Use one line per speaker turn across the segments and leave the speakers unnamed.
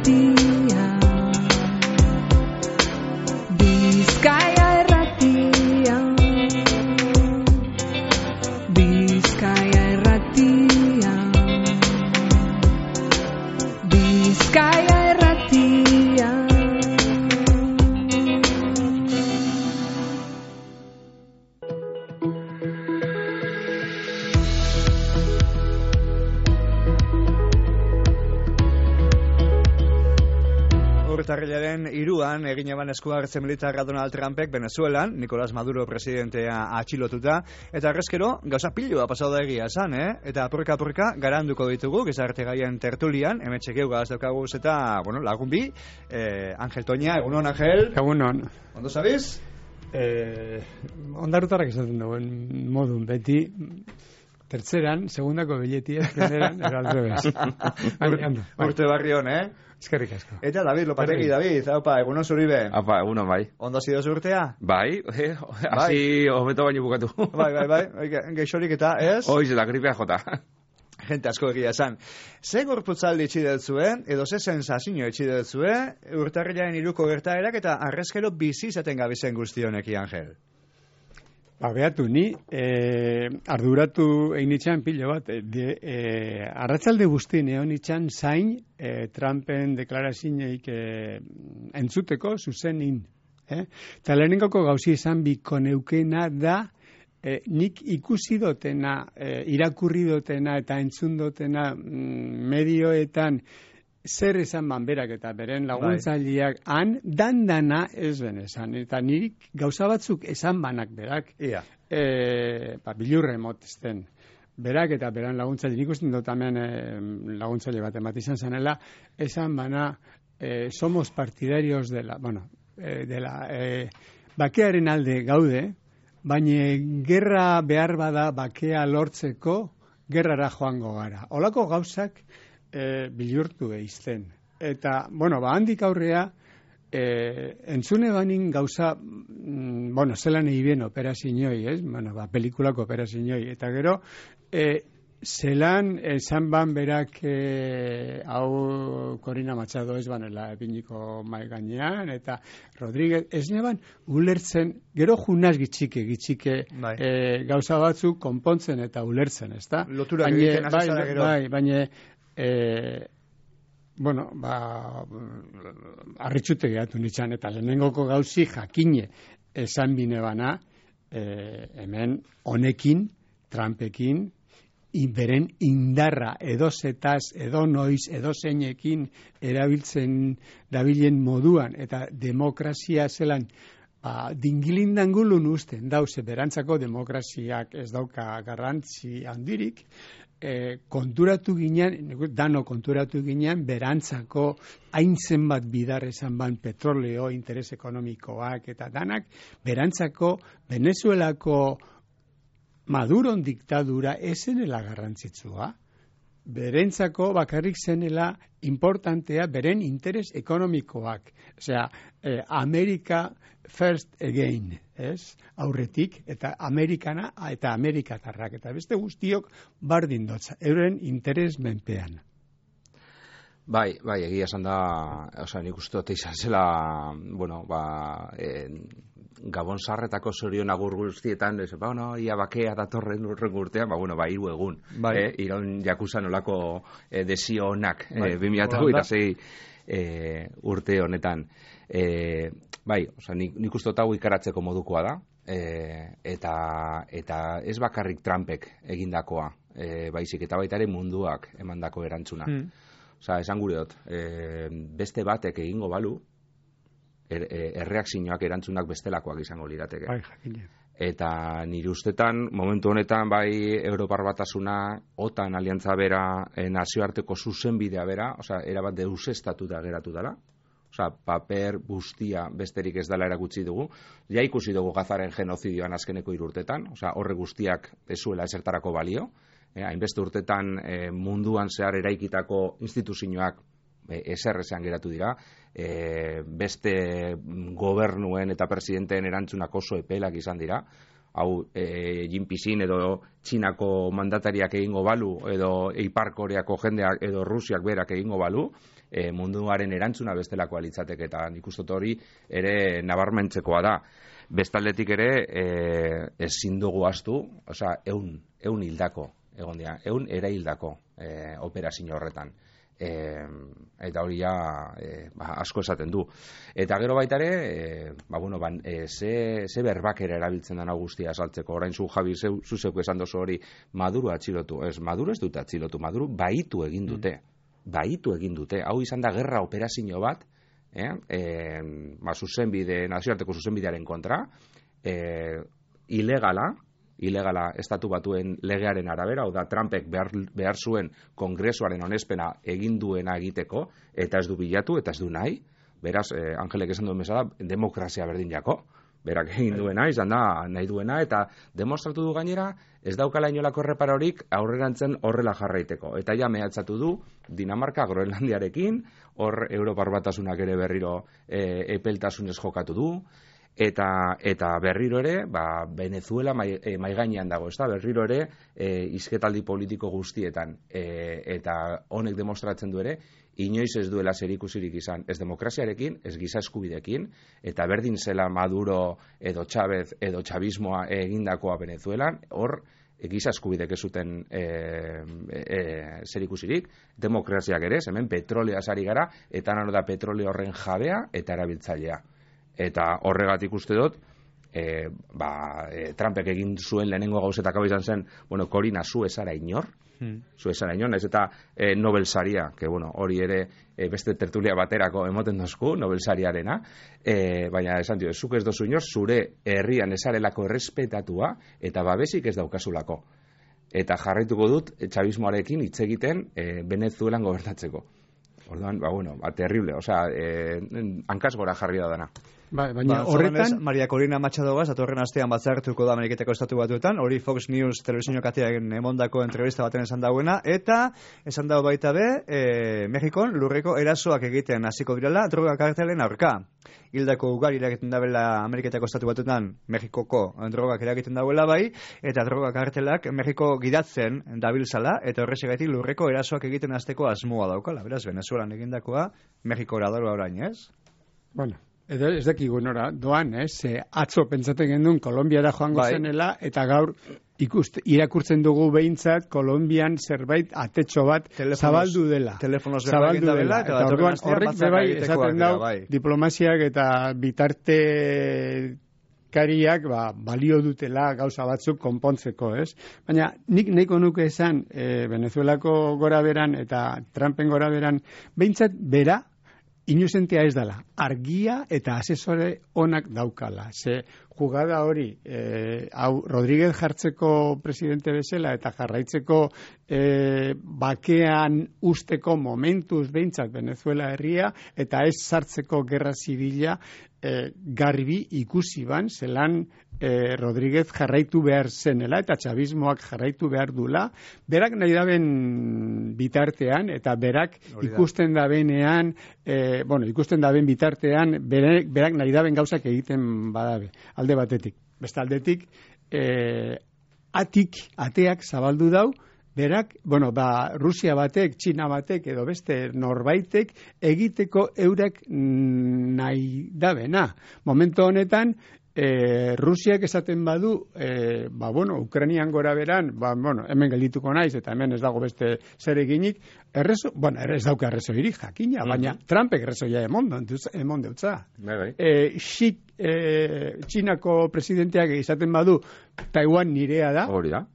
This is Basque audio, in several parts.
Irratia, Bizkaia Irratia, Bizkaia Irratia, Bizkaia Irratia.
Urtarrilaren 3an egin eban eskuhartze militarra Donald Trumpek Venezuelan, Nicolás Maduro presidentea atxilotuta, eta arrezkero gauza pilua pasauda egia esan, eta apurka garanduko ditugu, gizarte gaien tertulian, emetxek eugaz daukagu eta, bueno, lagun bi, Ángel Toña, egunon, Ángel?
Egunon.
Ondo zabiz?
Ondarrutarrak esaten duen modun, beti tertzeran, segundako billetia, primeran, era al revés.
Urte barri hon,
Eskerrik asko.
Eta David Lopategi, David, haupa, egunon zuribe.
Apa, egunon, bai.
Ondo zidoz urtea?
Bai, hasi hobeto baino bukatu.
Bai, geixorik eta, ez?
Hoiz, la gripea jota.
Gente asko egia esan. Ze gorputzaldi etxideltzuen, edo ze sensazio etxideltzuen, urtarrilaren 3ko gertaerak eta arrezkero bizi izaten gabizen guztioneki, Angel.
Behatu, ni arduratu egin itxan pilo bat, arratzalde guztien egon itxan zain Trumpen deklarazineik entzuteko zuzenin. Eta lehenengoko gauzi esan biko neukena da, nik ikusi dotena, irakurri dotena eta entzun dotena medioetan zer esan banberak eta beren laguntzaileak han dandana ez ben esan. Eta nirik gauza batzuk esan banak berak bilurre emotezten. Berak eta beran laguntzaile, nik usten dut hemen laguntzaile bat ematizan zanela, esan bana somos partidarios bakearen alde gaude, baina gerra behar bada bakea lortzeko gerrara joango gara. Olako gauzak bilurtu eizten. Eta, handik aurrea, entzune banin gauza, zelan egin operazioi, pelikulako operazioi. Eta gero, zelan esan ban berak hau Corina Machado ez banela epiniko mai gainean, eta Rodríguez ez neban ulertzen, gero junaz gitxike gauza batzuk konpontzen eta ulertzen, ezta?
Loturak egiten azizara gero.
Baina arritxute gehatu nitxan, eta lehenengoko gauzi jakine esan bine bana, hemen honekin, Trumpekin, beren indarra edo zetaz, edo noiz, edo zeinekin erabiltzen dabilen moduan, eta demokrazia zelan dingilindangulun usten dauze, berantzako demokraziak ez dauka garrantzi handirik, konturatu ginean, berantzako haintzen bat bidar esan ban petroleo, interes ekonomikoak eta danak, berantzako Venezuelako Maduron diktadura ezenela garrantzitsua, berentzako bakarrik zenela importantea beren interes ekonomikoak. Osea, Amerika first again, ez? Aurretik, eta Amerikana eta Amerikatarrak, eta beste guztiok bardin dotza, euren interes menpean.
Bai, egia esan da, nik uste dut izan zela, Gabon sarretako zorion agur guztietan, ia bakea datorren urtean, 3 egun. Iraun jakusan olako desio honak, 2026 urte honetan. Nik uste dut hau ikaratzeko modukoa da, eta ez bakarrik Trumpek egindakoa, baizik eta baita ere munduak emandako erantzuna. Esan gure dut, beste batek egingo balu, erreakzioak erantzunak bestelakoak izango lirateke. Eta nire ustetan, momentu honetan, bai Europar Batasuna, OTAN aliantza bera, nazioarteko zuzenbidea bera, erabat deusestatuta geratu dela, paper guztia besterik ez dela erakutsi dugu. Ja ikusi dugu Gazaren genozidioan azkeneko 3 urtetan, horre guztiak ez zuela ezertarako balio, hainbeste urtetan munduan zehar eraikitako instituzioak eserrezean geratu dira, beste gobernuen eta presidenteen erantzunak oso epelak izan dira, hau Jinpixin edo Txinako mandatariak egingo balu, edo Ipar Koreako jendeak edo Rusiak berak egingo balu, munduaren erantzuna bestelakoa litzateke, eta nik uste hori ere nabarmentzekoa da. Bestaldetik ere ezin dugu ahaztu, osea, 100 hildako egon dira, 100 erahildako operazio horretan. Eta hori ja asko esaten du. Eta gero baita ere, ze berbakera erabiltzen dena guztia asaltzeko. Orain zu, Javi, zuzeko esan dozu hori, Maduro atxilotu. Maduro ez dute atxilotu, Maduro baitu egin dute. Baitu egin dute. Hau izan da gerra operazio bat, nazioarteko zuzenbidearen kontra, ilegala estatu batuen legearen arabera, hau da Trumpek behar zuen kongresuaren onespena egin duena egiteko, eta ez du bilatu, eta ez du nahi. Beraz, Angelek esan duen bezala, demokrazia berdin jako. Berak egin duena, izan da nahi duena, eta demostratu du gainera, ez daukala inolako erreparorik aurrerantzen horrela jarraiteko. Eta ja mehatzatu du Dinamarka, Groenlandiarekin, hor Europar Batasunak ere berriro epeltasunez jokatu du, eta berriro ere, Venezuela maigainean dago, ez da, berriro ere izketaldi politiko guztietan, eta honek demostratzen du ere, inoiz ez duela zerikusirik izan, ez demokraziarekin, ez giza eskubidekin, eta berdin zela Maduro edo Chavez edo chavismoa egindakoa Venezuelan, hor giza eskubidek ez zuten zerikusirik, demokraziak ere, hemen petrolea sari gara, eta nano da petroleo horren jabea eta erabiltzailea. Eta horregatik uste dut, Trumpek egin zuen lehenengo gauzetako izan zen, Korina, zu ezara inor, naiz eta Nobel saria, hori ere beste tertulia baterako emoten dozku, Nobel sariarena, baina esan dio, zuk ez dozu inor, zure herrian ezarelako errespetatua, eta babesik ez daukasulako. Eta jarraituko dut, chavismoarekin hitz egiten Venezuelan gobernatzeko. Orduan, terrible, hankaz gora jarri da dana.
Baina horretan...
Maria Corina Machado Gaz, atorren astean batzartuko da Ameriketako estatu batuetan, hori Fox News telebizio katearen emondako entrevista baten esan dauena, eta esan dago baita be, Mexikon lurreko erasoak egiten hasiko direla droga kartelen aurka. Hildako ugari eragiten dabela Ameriketako estatu batuetan, Mexikoko drogak eragiten dauela bai, eta droga kartelak Mexiko gidatzen dabiltzala, eta horrexegatik lurreko erasoak egiten hasteko asmoa daukala. Beraz, Venezuelan egindakoa, Mexikora dagoela orain, ez?
Bueno, edo ez dakigu nora, doan, atzo pentsatzen gendun Kolonbiara joango zenela, eta gaur irakurtzen dugu behintzat Kolonbian zerbait atetxo bat zabaldu dela.
Telefonoz zabaldu dela,
eta orduan horrek bebai esaten dau diplomaziak eta bitarte kariak balio dutela gauza batzuk konpontzeko, ez? Baina nik nahiko nuke esan Venezuelako gora beran eta Trumpen gora beran, behintzat bera inuzentea ez dela, argia eta asesore onak daukala. Ze jugada hori, hau Rodríguez jartzeko presidente bezala eta jarraitzeko bakean usteko momentuz behintzat Venezuela herria eta ez sartzeko gerra zibila garbi ikusi ban, zelan Rodríguez jarraitu behar zenela eta chavismoak jarraitu behar dula, berak nahi daben bitartean eta berak ikusten dabenean, ikusten daben bitartean, berak nahi daben gauzak egiten badabe, alde batetik. Beste aldetik, ateak zabaldu dau, berak, Rusia batek, Txina batek edo beste norbaitek egiteko eurak nahi dabena. Momentu honetan, Rusiak esaten badu, Ukrainian gora beran, hemen geldituko naiz, eta hemen ez dago beste zer eginik, ez dauka errezoirik jakina, baina Trumpek errezoia emon deutza. Txinako presidenteak esaten badu, Taiwan nirea da,
hori da.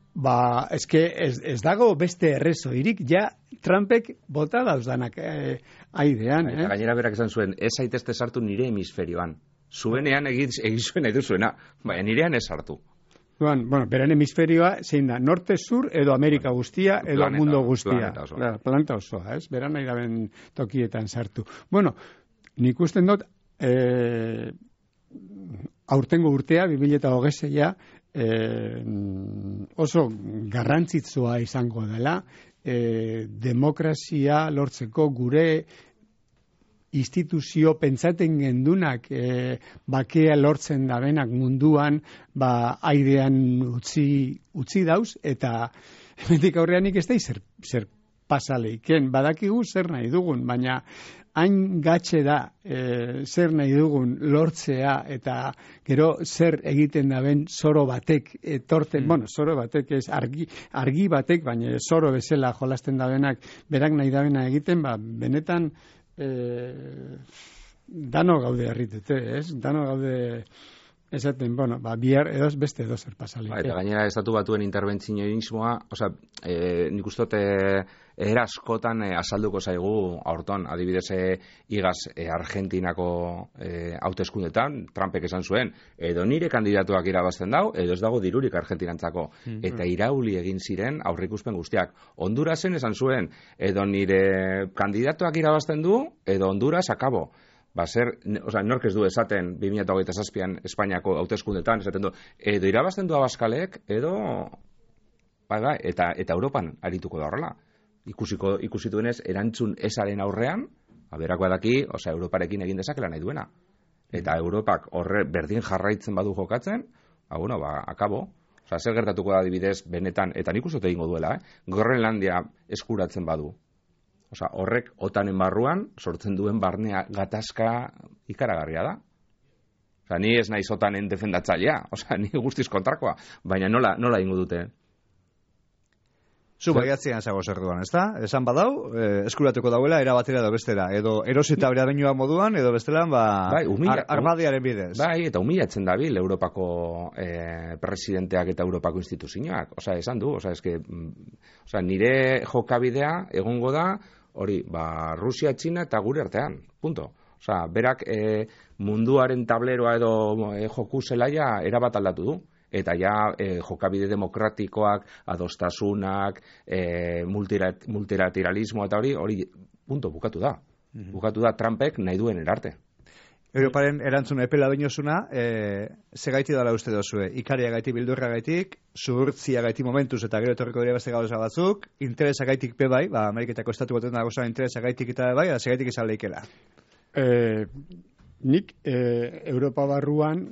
Ez dago beste errezoirik, ja Trumpek bota dauzdanak aidean.
Eta gainera berak esan zuen, ez zaitezte sartu nire hemisferioan. Zuenean egin zuen edu zuena, baina nirean ez sartu.
Beren hemisferioa zein da, norte-sur edo Amerika guztia edo mundu guztia. Planeta osoa, ez? Beran nahi daben tokietan sartu. Nik usten dut, aurtengo urtea, 2026, oso garrantzitsua izango dela, demokrazia lortzeko gure instituzio pentsaten gendunak bakea lortzen dabenak munduan airean utzi dauz, eta hemendik aurreanik ez da zer pasaleiken, badakigu zer nahi dugun, baina hain gatxe da zer nahi dugun lortzea, eta gero zer egiten daben zoro batek etorten, zoro batek ez argi batek, baina zoro bezala jolasten dabenak berak nahi dabena egiten, benetan dano gaude harritete, ez? Dano gaude esaten, bihar beste edo zer pasalik.
Eta gainera estatu batuen interbentzionismoa, nik uste eraskotan azalduko zaigu aurton, adibidez igaz Argentinako hauteskundetan, Trumpek esan zuen, edo nire kandidatuak irabazten dau, edo ez dago dirurik Argentinantzako. Eta irauli egin ziren aurrikuspen guztiak. Hondurasen esan zuen, edo nire kandidatuak irabazten du, edo Honduras akabo. Nork ez du esaten 2027an Espainiako hauteskundetan, esaten du, edo irabazten du Abaskalek, edo eta Europan arituko da horrela. Ikusi duenez, erantzun ezaren aurrean, berak badaki, Europarekin egin dezakela nahi duena. Eta Europak horre berdin jarraitzen badu jokatzen, akabo. Zer gertatuko da adibidez benetan, eta nik uste egingo duela, Groenlandia eskuratzen badu. Horrek otanen barruan sortzen duen barnea gatazka ikaragarria da. Ni ez naiz otanen defendatzailea, ni guztiz kontrakoa, baina nola ingo dute?
Zu baiatzean zago zer duan, ezta? Esan badau, eskuratuko dauela, era batera edo bestera. Edo erosita bera benioa moduan, edo bestelan, armadiaren bidez.
Eta humilatzen dabil Europako presidenteak eta Europako instituzioak. Esan du, nire jokabidea egongo da, hori, Rusia, Txina eta gure artean, punto. Berak munduaren tableroa edo joku zelaia erabat aldatu du. Eta jokabide demokratikoak, adostasunak, multilateralismo eta hori punto bukatu da. Bukatu da Trumpek nahi duen erarte.
Europaren erantzuna epela bainosuna, zegaiti dala uste dozue? Ikaria gaiti, bildurra gaitik, zuhurtzia gaiti momentuz eta gero etorriko dira beste gauza batzuk, interesa gaitik pe bai, Ameriketako estatu baten dagoza interesa gaitik eta bai, zegaitik izan leikela.
Nik Europa barruan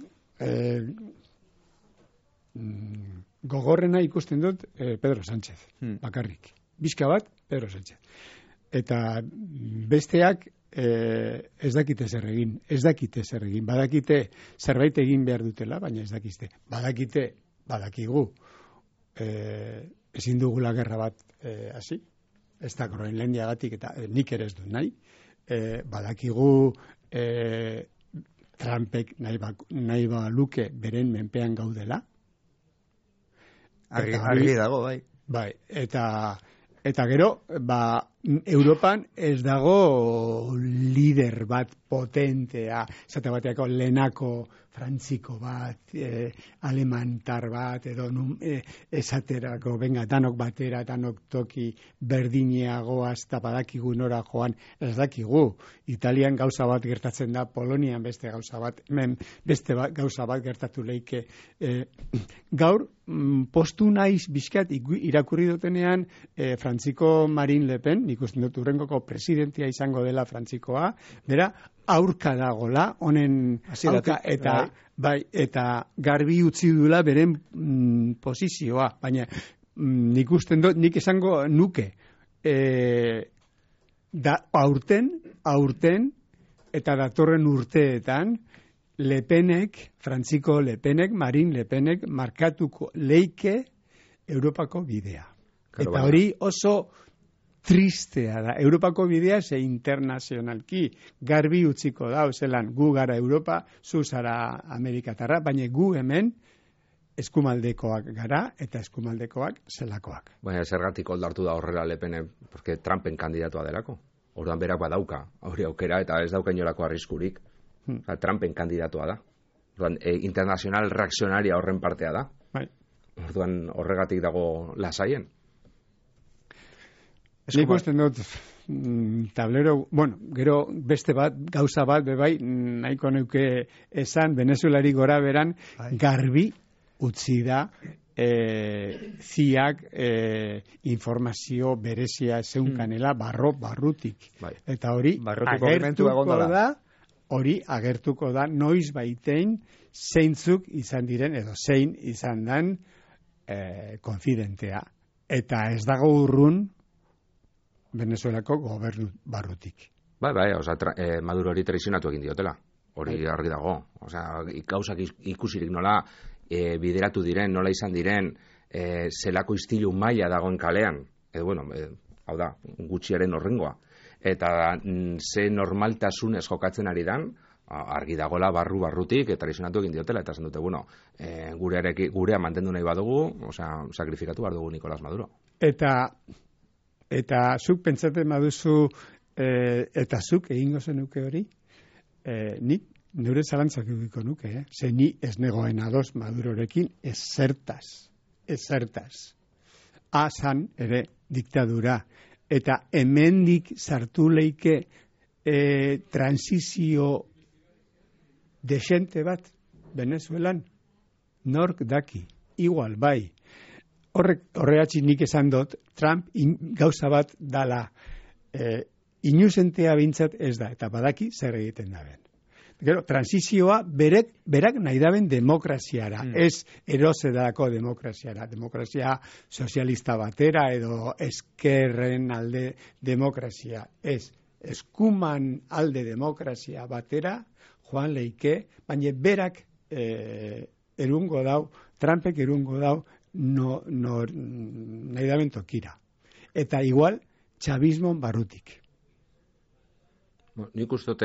gogorrena ikusten dut Pedro Sánchez, bakarrik. Bizka bat, Pedro Sánchez. Eta besteak ez dakite zer egin. Badakite zerbait egin behar dutela, baina ez dakizte. Badakigu ezin dugula gerra bat hasi. Ez da Groenlandiagatik eta nik ere ez dut nahi. Badakigu Trumpek nahi baluke beren menpean gaudela.
Argi dago, bai.
Bai, eta gero, Europan ez dago lider bat potentea, zate bateako lehenako frantziko bat, alemantar bat, edo esaterako, danok batera, danok toki berdineagoaz, eta badakigu nora joan, ez dakigu. Italian gauza bat gertatzen da, Polonian beste gauza bat, beste gauza bat gertatu leike. Gaur, postu naiz bizkat irakurri dutenean frantziko Marine Le Pen, nik uste dut urrengoko presidentia izango dela frantzikoa, bera, aurka dagola, honen aurka, eta garbi utzi dula beren posizioa, baina nik uste dut, nik esango nuke, aurten, eta datorren urteetan, Le Penek, frantziko Le Penek, Marine Le Penek, markatuko leike Europako bidea. Eta hori oso tristea da. Europako bidea ze internazionalki garbi utziko da, zelan gu gara Europa, zu zara Amerikatarra, baina gu hemen eskumaldekoak gara eta eskumaldekoak zelakoak.
Baina zergatik oldartu da horrela Le Pen, porque Trumpen kandidatua delako. Orduan berak badauka, hori aukera eta ez dauka inolako arriskurik. Trumpen kandidatua da. Orduan, internazional reakzionaria horren partea da. Orduan horregatik dago lasaien.
Nik usten dut tablero, gero beste bat, gauza bat, bebai, nahiko neuke esan, Venezuelari gora beran, garbi utzi da ziak informazio berezia zeunkanela barrutik.
Bai.
Eta hori agertuko da noiz baitein zeintzuk izan diren edo zein izan dan konfidentea. Eta ez dago urrun Venezuelako gobernu barrutik.
Bai, Maduro hori traizionatu egin diotela. Hori argi dago. Gauzak ikusirik nola bideratu diren, nola izan diren, zelako istilu maila dagoen kalean. Hau da, gutxiaren horrengoa. Eta ze normaltasunez jokatzen ari dan, argi dagola barrutik eta traizionatu egin diotela. Eta esan dute, gurea mantendu nahi badugu, sakrifikatu behar dugu Nicolás Maduro.
Eta zuk pentsatzen baduzu, eta zuk egingo zenuke hori, nik nire zalantzak egiko nuke, ze ni ez negoen ados Madurorekin ez zertaz. Azan ere diktadura, eta hemendik sartu leike transizio desente bat Venezuelan, nork daki, igual bai. Horregatxik nik esan dut, Trump gauza bat dala inusentea bintzat ez da, eta badaki zer egiten da ben. Gero, transizioa berak nahi daben demokraziara, ez erosedako demokraziara, demokrazia sozialista batera edo eskerren alde demokrazia, ez eskuman alde demokrazia batera, joan leike, baina berak erungo dau, Trumpek erungo dau, nahi daben tokira. Eta igual, chavismon barrutik.
Nik ustote,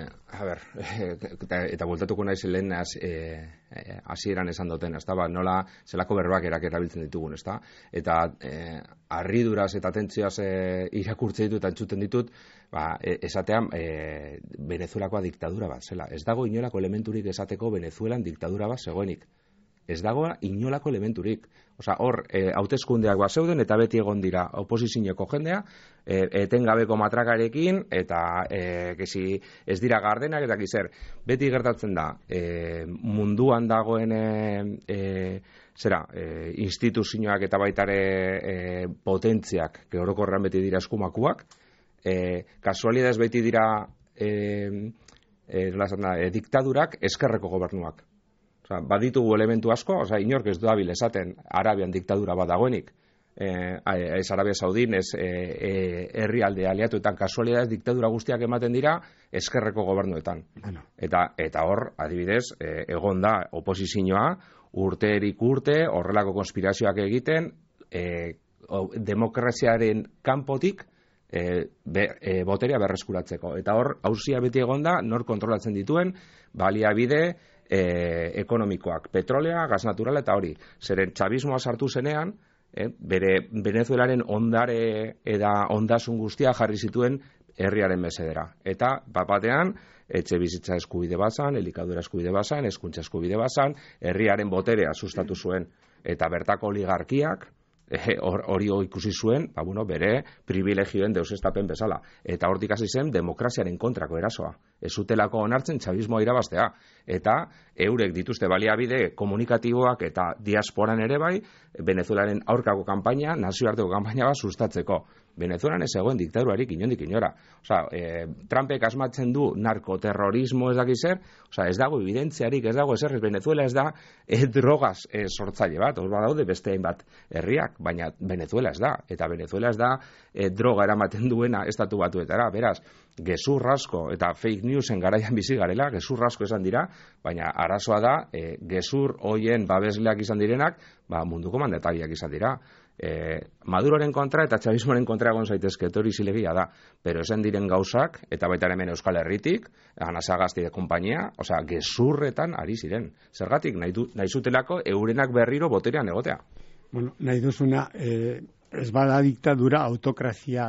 eta bultatuko naiz lehen hasieran esan duten, nola zelako berbak erabiltzen ditugun, eta harriduraz eta tentzioaz irakurtzen ditut eta entzuten ditut, esatean Venezuelakoa diktadura bat zela. Ez dago inolako elementurik esateko Venezuelan diktadura bat zegoenik. Ez dagoa inolako elementurik. Hor, hauteskundeak zeuden eta beti egon dira oposizioko jendea, etengabeko matrakarekin, eta ez dira gardenak, eta zer, beti gertatzen da, munduan dagoen instituzioak eta baitare potentziak, orokorrean beti dira eskumakuak, kasualidades beti dira diktadurak eskerreko gobernuak. Baditugu elementu asko, inork ez dabil esaten Arabian diktadura bat dagoenik, ez Arabia Saudin, ez herrialde aliatuetan, kasualidades diktadura guztiak ematen dira eskerreko gobernuetan. Eta hor, adibidez, egon da oposizioa urterik urte horrelako konspirazioak egiten, demokraziaren kanpotik boterea berreskuratzeko. Eta hor, auzia beti egon da, nor kontrolatzen dituen, baliabide ekonomikoak, petrolea, gas naturala eta hori. Zeren txabismoa sartu zenean, bere Venezuelaren ondare eta ondasun guztia jarri zituen herriaren mesedera. Eta batean, etxe bizitza eskubide bazan, elikadura eskubide bazan, hezkuntza eskubide bazan, herriaren boterea sustatu zuen. Eta bertako oligarkiak hori ikusi zuen, bere privilegioen deusestapen bezala. Eta hortik hasi zen demokraziaren kontrako erasoa. Ez zutelako onartzen txabismoa irabaztea. Eta eurek dituzte baliabide komunikatiboak eta diasporan ere bai, Venezuelaren aurkako kanpaina, nazioarteko kanpaina bat sustatzeko. Venezuelan ez egoen diktadurarik inondik inora. Trumpek asmatzen du narkoterrorismo ez dakiz zer, ez dago evidentziarik, ez dago ezer, Venezuela ez da drogaz sortzaile bat, badaude beste hainbat herriak, baina Venezuela ez da, eta Venezuela ez da droga eramaten duena estatu batuetara, beraz, gezur asko eta fake newsen garaian bizi garela, gezur asko esan dira, baina arazoa da, gezur hoien babesleak izan direnak, munduko mandatariak izan dira. Maduroren kontra eta txabismoren kontra egon zaitezke, hori zilegia da, pero esen diren gauzak, eta baita hemen Euskal Herritik, Anasagasti de kompainia, gezurretan ari ziren. Zergatik, nahi zutelako eurenak berriro boterean egotea.
Bueno, nahi duzuna, ez bada diktadura, autokrazia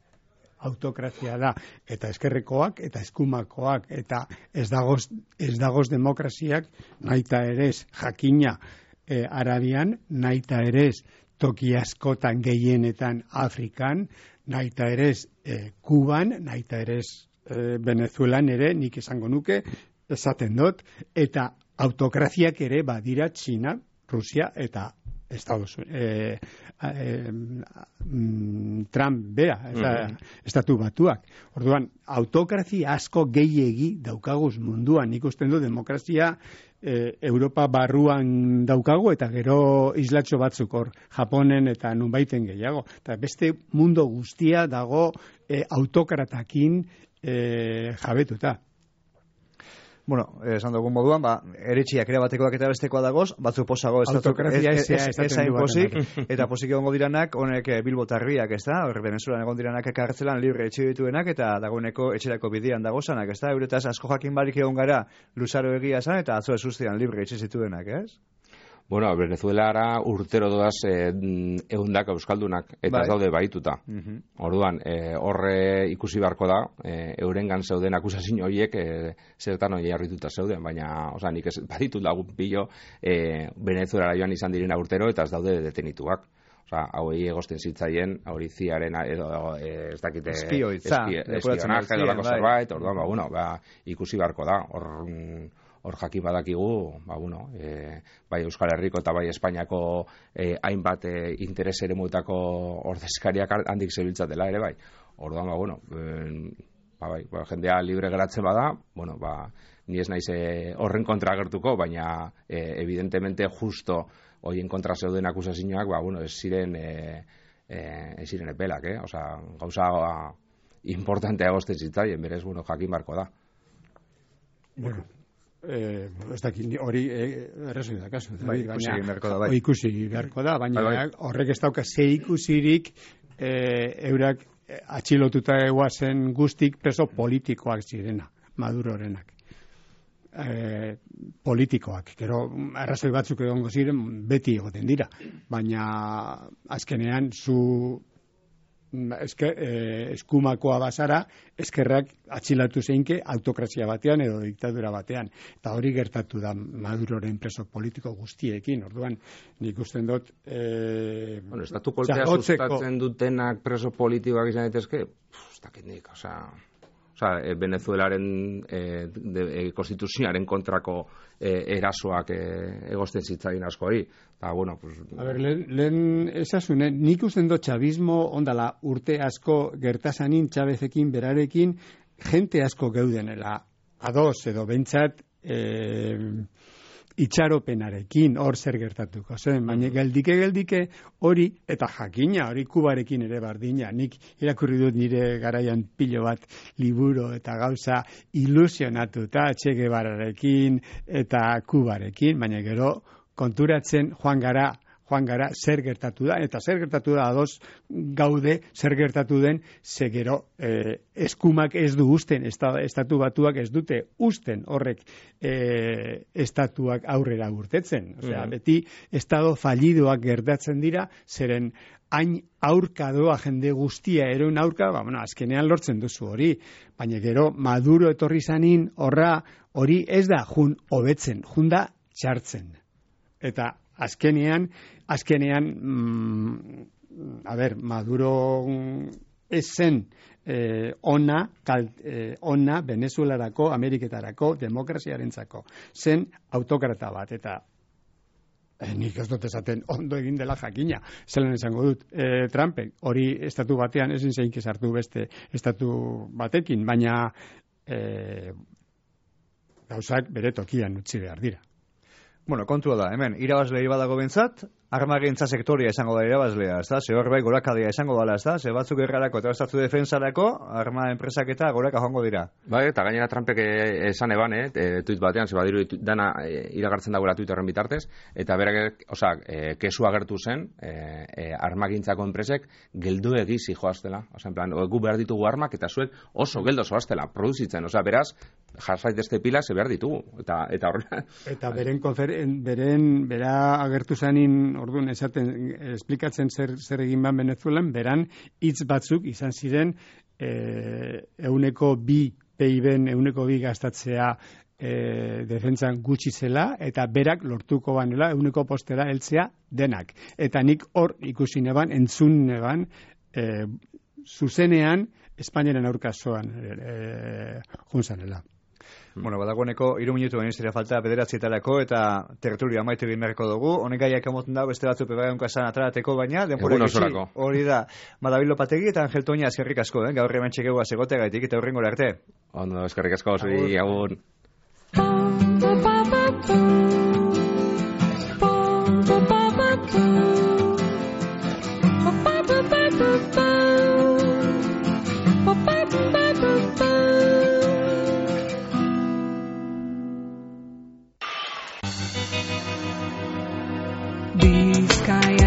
da, eta eskerrekoak, eta eskumakoak, eta ez dagoz demokraziak, naita erez, jakina Arabian, naita erez, toki askotan gehienetan Afrikan, naita erez Kuban, naita erez Venezuelan ere, nik esango nuke, esaten dut, eta autokraziak ere badira Txina, Rusia eta Trump bera, estatu batuak. Orduan, autokrazia asko gehiegi daukaguz munduan, ikusten du demokrazia Europa barruan daukagu eta gero islatxo batzuk hor, Japonen eta nunbaiten gehiago. Eta beste mundu guztia dago autokratakin jabetuta.
Bueno, esan dugun moduan, eritxiak ere batekoak eta bestekoa dagoz, batzuk posago
autokrazia
ezain posik, eta posik egongo diranak, honek bilbotarriak, ez da? Venezuelan egon diranak kartzelan libre etxe dituenak, eta dagoeneko etxerako bidean dagozanak, ez da? Euretaz asko jakin barik egon gara luzaro egia zan, eta atzo ezustean libre etxe zituenak, ez?
Bueno, Venezuelara urtero doaz eundak euskaldunak, eta ez daude baituta. Orduan, horre ikusi beharko da, eurengan zeuden akusazio horiek zertan hori arrituta zeuden, baina, nik ez baditut lagun pilo Venezuelara joan izan direna urtero, eta ez daude detenituak. Hauei egosten zitzaien, hori ziaren edo ez dakite espionaje edo lako zerbait, orduan, ikusi beharko da, hor jakin badakigu, bai Euskal Herriko eta bai Espainiako hainbat interes eremuetako ordezkariak handik zebiltzatela ere bai. Orduan, jendea libre geratzen bada, ni ez naiz horren kontra agertuko, baina evidentemente justo horien kontra zeuden akusazioak, ez ziren epelak, gauza importantea egosten zitzaien, berez, jakin barko da.
Bueno, ez dakit, hori errezu da kasu.
Ikusi
beharko da, baina horrek ez dauka ze ikusirik eurak atxilotuta eguazen guztik preso politikoak zirena, Madurorenak. Politikoak, gero arrazoi batzuk egongo ziren beti egoten dira, baina azkenean eskumakoa bazara, eskerrak atxilatu zeinke autokrazia batean edo diktadura batean. Eta hori gertatu da Maduroren preso politiko guztiekin. Orduan, nik usten dut...
estatu kolpea sustatzen dutenak preso politikoak izan daitezke? Ez dakit nik, Venezuelaren konstituzioaren kontrako erasoak egosten zitzaien asko hori.
Lehen esasune, nik usten dut txabismo ondala urte asko gertazanin Txavezekin berarekin jente asko geudenela ados edo bentsat itxaropenarekin hor zer gertatuko zen, baina geldike hori, eta jakina hori Kubarekin ere bardina, nik irakurri dut nire garaian pilo bat liburu eta gauza ilusionatuta Che Guevararekin eta Kubarekin, baina gero konturatzen joan gara zer gertatu da, eta zer gertatu da ados gaude zer gertatu den, ze gero eskumak ez du usten, estatu batuak ez dute usten horrek estatuak aurrera urtetzen. Beti estado fallidoak gertatzen dira, zeren hain aurka doa jende guztia eroen aurka, azkenean lortzen duzu hori, baina gero Maduro etorri zanin hori ez da jun hobetzen, jun da txartzen. Eta azkenean, Maduro ez zen ona Venezuelarako, Ameriketarako, demokraziarentzako. Zen autokrata bat, eta nik ez dut esaten ondo egin dela jakina. Zelan esango dut, Trumpek hori estatu batean ezin zein sartu beste estatu batekin, baina gauzak bere tokian utzi behar dira.
Bueno, kontua da, hemen, irabazlei badago bentzat, armagintza sektoria izango da irabazlea, ez da? Ze hor bai gorakadia izango dela, ez da? Ze batzuk errarako eta estatu defensarako, arma enpresak eta goraka joango dira.
Bai, eta gainera Trumpek esan eban, tuit batean, ze badiru dana iragartzen dagoela Twitterren bitartez, eta berak, kesu agertu zen, armagintzako enpresek geldu egizi joaztela. En plan, gu behar ditugu armak, eta zuek oso geldo zoaztela, produzitzen. Beraz, jasaitezte pila ze behar ditugu. Eta horrela...
Eta bera agertu zanin, orduan esplikatzen zer egin ban Venezuelan, beran hitz batzuk izan ziren 2% PIB-en 2% gastatzea defentsan gutxi zela, eta berak lortuko banela 1% heltzea denak. Eta nik hor ikusi neban, entzun neban, zuzenean Espainiaren aurkazoan junzanela.
Bueno, badagoeneko 3 minutu baino ez dira falta 9:00 eta tertulia amaitu egin beharko dugu. Honek gaiak emoten da beste batzu pebageunka esan atrarateko, baina denbora gutxi. Hori da. David Lopategi eta Angel Toña eskerrik asko, gaur hemen txekegoa segoteagaitik eta hurrengora arte.
Ondo, eskerrik asko, zuri, agur.
Bizkaia